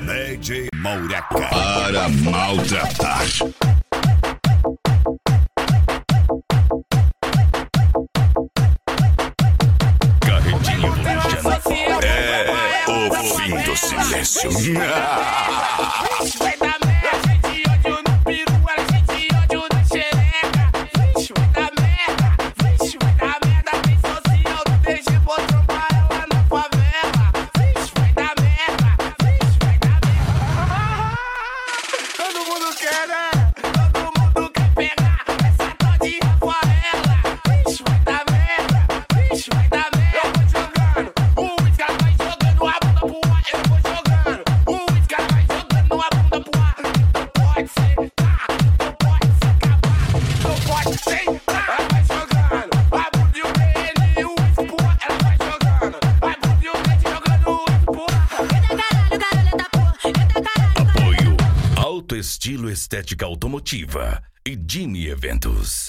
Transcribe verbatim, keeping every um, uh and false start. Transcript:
D J Mouraca para maltratar. Carretinha Evolution é o fim do silêncio. Vai dar merda, de ódio no peru, ela de ódio na xereca. Vixe, vai dar merda, vixe, vai dar merda. Tem social do D G, vou trombar ela na favela. Vixe, vai dar merda, vixe, vai dar merda. Todo mundo quer, né? Todo mundo quer pegar essa tal de Rafaela. Vixe, vai dar merda, vixe, vai dar merda. Eu vou jogando, o Isca vai jogando a bunda pro ar. Eu vou jogando, o Isca vai jogando a bunda pro ar. Então pode ser, tá? Então pode se acabar. Então pode ser, tá? Ela vai jogando, a bunda e o D N e o Isca pro ar. Ela vai jogando, a bunda e o D N jogando o Isca pro ar. Eita caralho, garota porra. Eita caralho. Apoio Alto Estilo Estética Automotiva e Jimmy Eventos.